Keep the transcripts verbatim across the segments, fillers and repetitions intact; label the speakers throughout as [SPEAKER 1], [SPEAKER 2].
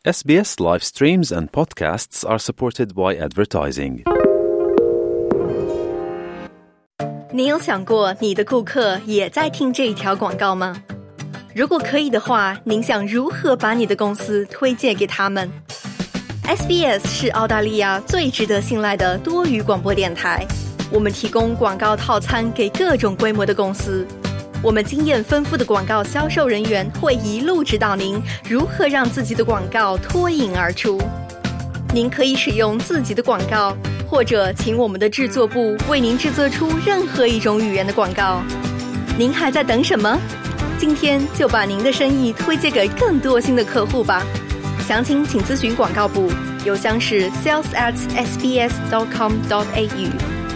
[SPEAKER 1] S B S live streams and podcasts are supported by advertising.
[SPEAKER 2] 你有想过你的顾客也在听这一条广告吗？如果可以的话，您想如何把你的公司推荐给他们？ S B S 是澳大利亚最值得信赖的多语广播电台，我们提供广告套餐给各种规模的公司。我们经验丰富的广告销售人员会一路指导您如何让自己的广告脱颖而出。您可以使用自己的广告，或者请我们的制作部为您制作出任何一种语言的广告。您还在等什么？今天就把您的生意推荐给更多新的客户吧。详情请咨询广告部，邮箱是 sales at s b s dot com dot a u。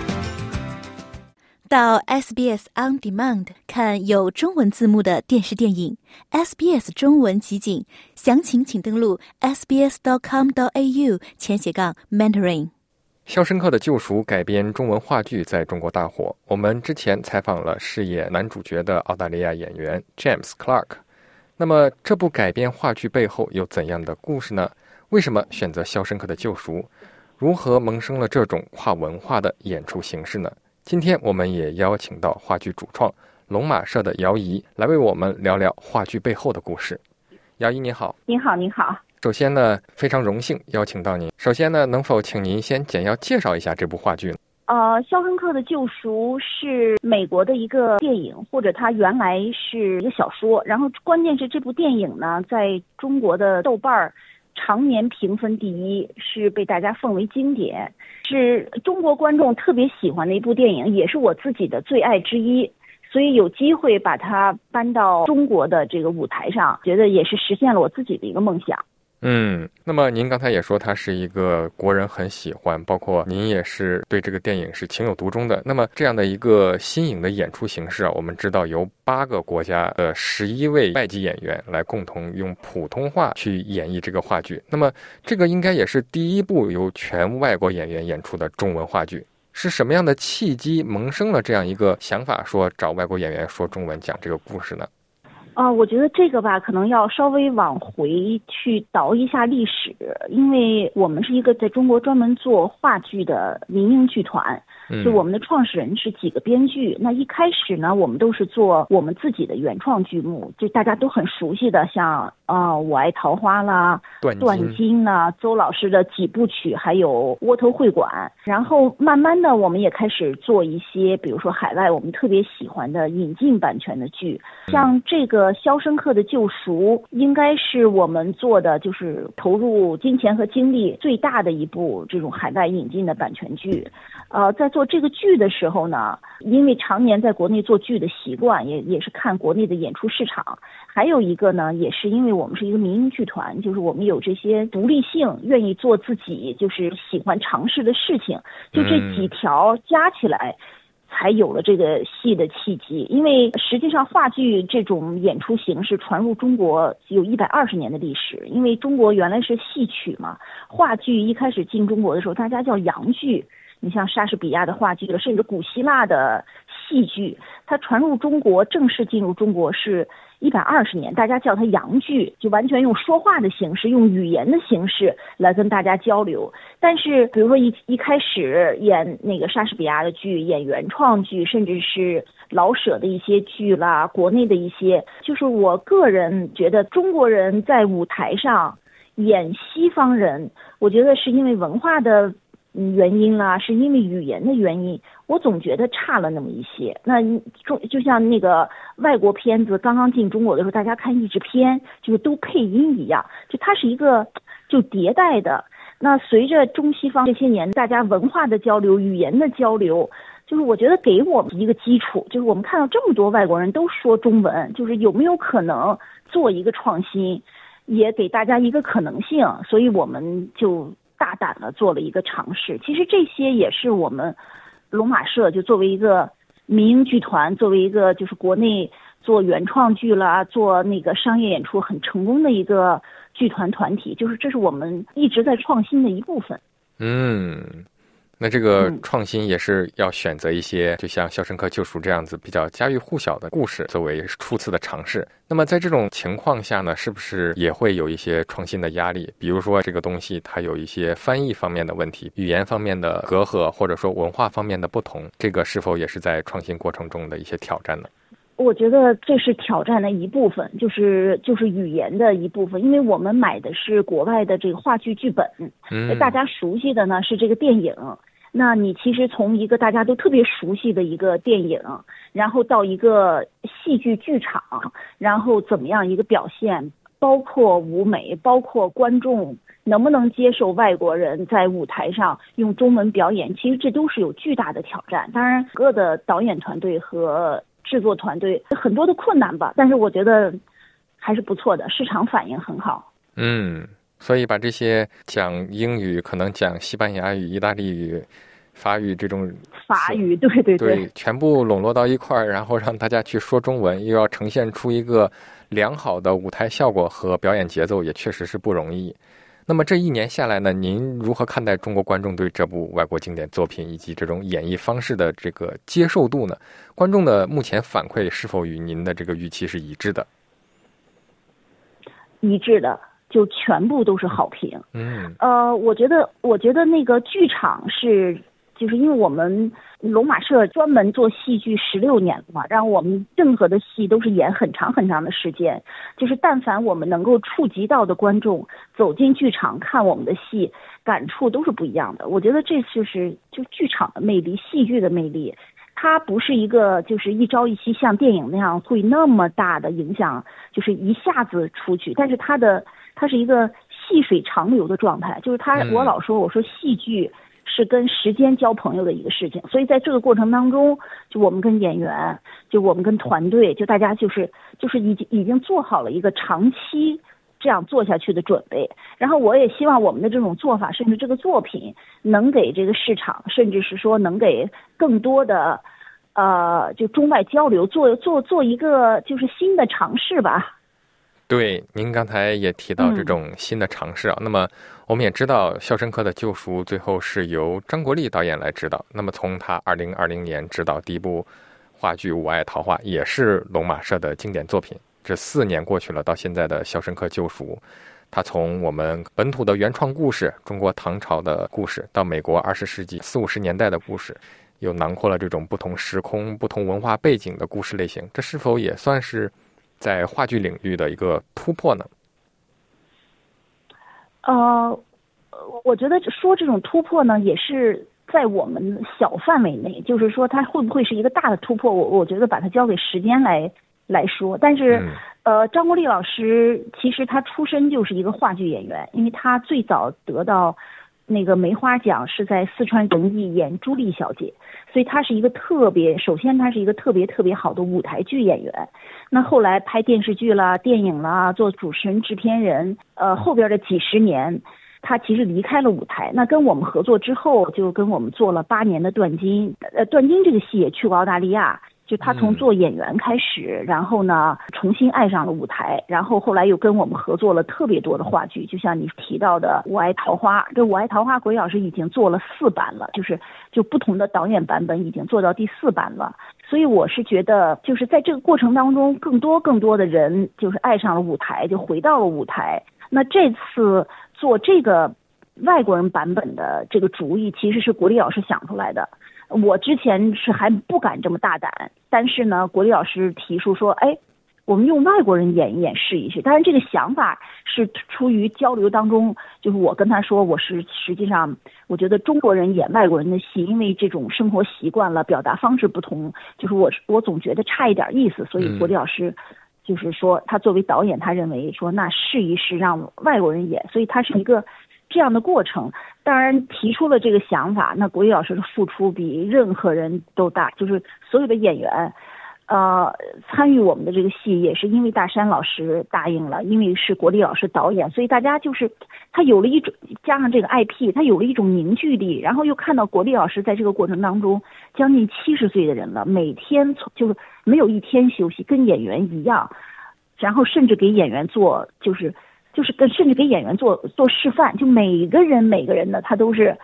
[SPEAKER 3] 到 S B S On Demand 看有中文字幕的电视电影 S B S 中文集锦，详情请登录 s b s dot com dot a u 前斜杠 Mentoring。
[SPEAKER 4] 肖申克的救赎改编中文话剧在中国大火，我们之前采访了饰演男主角的澳大利亚演员 James Clark。 那么这部改编话剧背后有怎样的故事呢？为什么选择肖申克的救赎？如何萌生了这种跨文化的演出形式呢？今天我们也邀请到话剧主创龙马社的姚怡来为我们聊聊话剧背后的故事。姚怡你好。
[SPEAKER 5] 你好你好。
[SPEAKER 4] 首先呢，非常荣幸邀请到您。首先呢，能否请您先简要介绍一下这部话剧呢？
[SPEAKER 5] 呃，肖申克的救赎是美国的一个电影，或者它原来是一个小说，然后关键是这部电影呢，在中国的豆瓣常年评分第一，是被大家奉为经典，是中国观众特别喜欢的一部电影，也是我自己的最爱之一。所以有机会把它搬到中国的这个舞台上，觉得也是实现了我自己的一个梦想。
[SPEAKER 4] 嗯，那么您刚才也说它是一个国人很喜欢，包括您也是对这个电影是情有独钟的。那么这样的一个新颖的演出形式啊，我们知道由八个国家的十一位外籍演员来共同用普通话去演绎这个话剧。那么这个应该也是第一部由全外国演员演出的中文话剧。是什么样的契机萌生了这样一个想法，说找外国演员说中文讲这个故事呢？
[SPEAKER 5] 呃，我觉得这个吧，可能要稍微往回去倒一下历史，因为我们是一个在中国专门做话剧的民营剧团，就我们的创始人是几个编剧。那一开始呢，我们都是做我们自己的原创剧目，就大家都很熟悉的，像呃我爱桃花啦、断金啦、邹老师的几部曲，还有窝头会馆。然后慢慢的，我们也开始做一些，比如说海外我们特别喜欢的引进版权的剧，像这个肖申克的救赎应该是我们做的就是投入金钱和精力最大的一部这种海外引进的版权剧。呃，在做这个剧的时候呢，因为常年在国内做剧的习惯，也也是看国内的演出市场，还有一个呢，也是因为我们是一个民营剧团，就是我们有这些独立性，愿意做自己就是喜欢尝试的事情，就这几条加起来才有了这个戏的契机。因为实际上话剧这种演出形式传入中国有一百二十年的历史，因为中国原来是戏曲嘛，话剧一开始进中国的时候大家叫洋剧，你像莎士比亚的话剧了，甚至古希腊的戏剧，它传入中国正式进入中国是一百二十年，大家叫它洋剧，就完全用说话的形式，用语言的形式来跟大家交流。但是比如说一一开始演那个莎士比亚的剧，演原创剧，甚至是老舍的一些剧啦，国内的一些，就是我个人觉得中国人在舞台上演西方人，我觉得是因为文化的原因啦，是因为语言的原因，我总觉得差了那么一些。那中就像那个外国片子刚刚进中国的时候，大家看译制片就是都配音一样，就它是一个就迭代的。那随着中西方这些年大家文化的交流、语言的交流，就是我觉得给我们一个基础，就是我们看到这么多外国人都说中文，就是有没有可能做一个创新，也给大家一个可能性，所以我们就大胆的做了一个尝试。其实这些也是我们龙马社就作为一个民营剧团，作为一个就是国内做原创剧啦，做那个商业演出很成功的一个剧团团体，就是这是我们一直在创新的一部分。
[SPEAKER 4] 嗯， 那这个创新也是要选择一些就像《肖申克救赎》这样子比较家喻户晓的故事作为初次的尝试。那么在这种情况下呢，是不是也会有一些创新的压力？比如说这个东西它有一些翻译方面的问题，语言方面的隔阂，或者说文化方面的不同，这个是否也是在创新过程中的一些挑战呢？
[SPEAKER 5] 我觉得这是挑战的一部分，就是就是语言的一部分，因为我们买的是国外的这个话剧剧本，嗯，大家熟悉的呢是这个电影。那你其实从一个大家都特别熟悉的一个电影，然后到一个戏剧剧场，然后怎么样一个表现，包括舞美，包括观众能不能接受外国人在舞台上用中文表演，其实这都是有巨大的挑战。当然各个的导演团队和制作团队很多的困难吧，但是我觉得还是不错的，市场反应很好。
[SPEAKER 4] 嗯，所以把这些讲英语、可能讲西班牙语、意大利语、法语这种
[SPEAKER 5] 法语，对对
[SPEAKER 4] 对, 对，全部笼络到一块儿，然后让大家去说中文，又要呈现出一个良好的舞台效果和表演节奏，也确实是不容易。那么这一年下来呢，您如何看待中国观众对这部外国经典作品以及这种演绎方式的这个接受度呢？观众的目前反馈是否与您的这个预期是一致的？
[SPEAKER 5] 一致的，就全部都是好评。
[SPEAKER 4] 嗯，
[SPEAKER 5] 呃，我觉得，我觉得那个剧场是，就是因为我们龙马社专门做戏剧十六年了嘛，然后我们任何的戏都是演很长很长的时间，就是但凡我们能够触及到的观众走进剧场看我们的戏，感触都是不一样的。我觉得这就是就剧场的魅力，戏剧的魅力。它不是一个就是一朝一夕像电影那样会那么大的影响，就是一下子出去，但是它的它是一个细水长流的状态，就是它、嗯、我老说我说戏剧是跟时间交朋友的一个事情，所以在这个过程当中，就我们跟演员，就我们跟团队，就大家就是就是已经已经做好了一个长期这样做下去的准备。然后我也希望我们的这种做法，甚至这个作品能给这个市场，甚至是说能给更多的呃就中外交流做做做一个就是新的尝试吧。
[SPEAKER 4] 对，您刚才也提到这种新的尝试啊、嗯、那么我们也知道《肖申克的救赎》最后是由张国立导演来指导，那么从他二零二零年指导第一部话剧《我爱桃花》，也是龙马社的经典作品。这四年过去了，到现在的《肖申克救赎》，他从我们本土的原创故事，中国唐朝的故事，到美国二十世纪四五十年代的故事，又囊括了这种不同时空、不同文化背景的故事类型，这是否也算是在话剧领域的一个突破呢？
[SPEAKER 5] 呃，我觉得说这种突破呢，也是在我们小范围内，就是说它会不会是一个大的突破，我我觉得把它交给时间来来说。但是、嗯、呃，张国立老师其实他出身就是一个话剧演员，因为他最早得到那个梅花奖是在四川人艺演朱莉小姐，所以他是一个特别，首先他是一个特别特别好的舞台剧演员。那后来拍电视剧啦、电影啦，做主持人、制片人，呃，后边的几十年，他其实离开了舞台。那跟我们合作之后，就跟我们做了八年的断金。呃，断金这个戏也去过澳大利亚。就他从做演员开始，然后呢重新爱上了舞台，然后后来又跟我们合作了特别多的话剧，就像你提到的《我爱桃花》，这《我爱桃花》国立老师已经做了四版了，就是就不同的导演版本已经做到第四版了。所以我是觉得，就是在这个过程当中，更多更多的人就是爱上了舞台，就回到了舞台。那这次做这个外国人版本的这个主意，其实是国立老师想出来的。我之前是还不敢这么大胆，但是呢，国立老师提出说，哎，我们用外国人演一演试一试。当然这个想法是出于交流当中，就是我跟他说，我是实际上我觉得中国人演外国人的戏，因为这种生活习惯了，表达方式不同，就是我我总觉得差一点意思，所以国立老师就是说，他作为导演，他认为说那试一试让外国人演，所以他是一个这样的过程。当然提出了这个想法，那国立老师的付出比任何人都大，就是所有的演员呃，参与我们的这个戏也是因为大山老师答应了，因为是国立老师导演，所以大家就是他有了一种加上这个 I P， 他有了一种凝聚力，然后又看到国立老师在这个过程当中将近七十岁的人了，每天就是没有一天休息，跟演员一样，然后甚至给演员做就是就是跟甚至给演员做做示范，就每个人每个人的他都是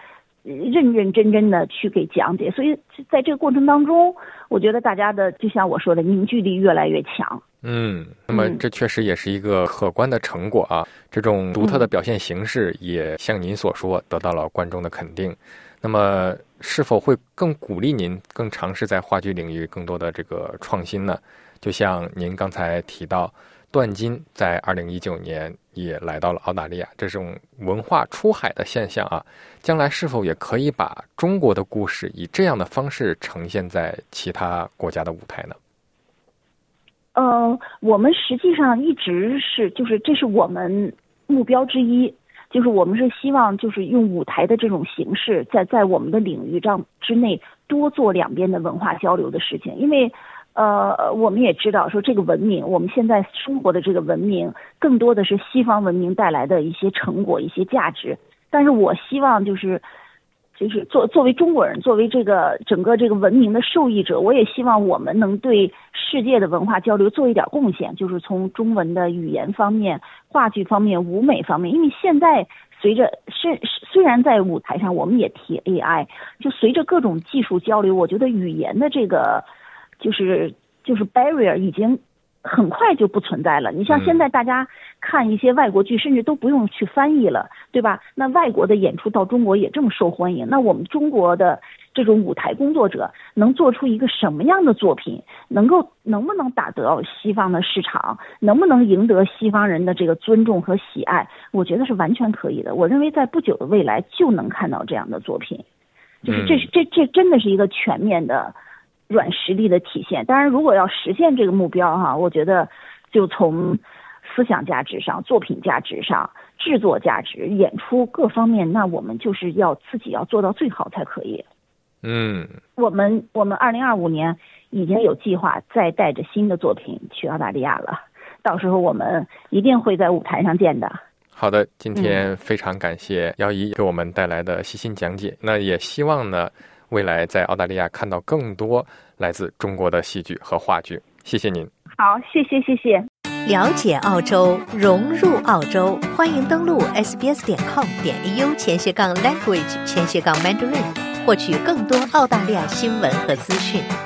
[SPEAKER 5] 认认真真的去给讲解。所以在这个过程当中，我觉得大家的就像我说的凝聚力越来越强。
[SPEAKER 4] 嗯，那么这确实也是一个可观的成果啊。这种独特的表现形式也像您所说得到了观众的肯定。那么是否会更鼓励您更尝试在话剧领域更多的这个创新呢？就像您刚才提到，段金在二零一九年也来到了澳大利亚，这种文化出海的现象啊，将来是否也可以把中国的故事以这样的方式呈现在其他国家的舞台呢？
[SPEAKER 5] 呃，我们实际上一直是，就是这是我们目标之一，就是我们是希望就是用舞台的这种形式，在在我们的领域上之内多做两边的文化交流的事情，因为呃，我们也知道说这个文明，我们现在生活的这个文明，更多的是西方文明带来的一些成果、一些价值。但是我希望就是，就是作作为中国人，作为这个整个这个文明的受益者，我也希望我们能对世界的文化交流做一点贡献，就是从中文的语言方面、话剧方面、舞美方面。因为现在随着是虽然在舞台上我们也提 A I， 就随着各种技术交流，我觉得语言的这个。就是就是 barrier 已经很快就不存在了。你像现在大家看一些外国剧，甚至都不用去翻译了，对吧？那外国的演出到中国也这么受欢迎，那我们中国的这种舞台工作者能做出一个什么样的作品，能够能不能打得西方的市场，能不能赢得西方人的这个尊重和喜爱，我觉得是完全可以的。我认为在不久的未来就能看到这样的作品，就是这是这这真的是一个全面的软实力的体现。当然如果要实现这个目标哈，我觉得就从思想价值上、作品价值上、制作价值、演出各方面，那我们就是要自己要做到最好才可以。
[SPEAKER 4] 嗯，
[SPEAKER 5] 我们我们二零二五年已经有计划再带着新的作品去澳大利亚了，到时候我们一定会在舞台上见的。
[SPEAKER 4] 好的，今天非常感谢姚怡给我们带来的细心讲解。那也希望呢未来在澳大利亚看到更多来自中国的戏剧和话剧。谢谢您。
[SPEAKER 5] 好，谢谢谢谢。
[SPEAKER 3] 了解澳洲，融入澳洲，欢迎登录 s b s 点 com 点 a u 前斜杠 language 前斜杠 mandarin， 获取更多澳大利亚新闻和资讯。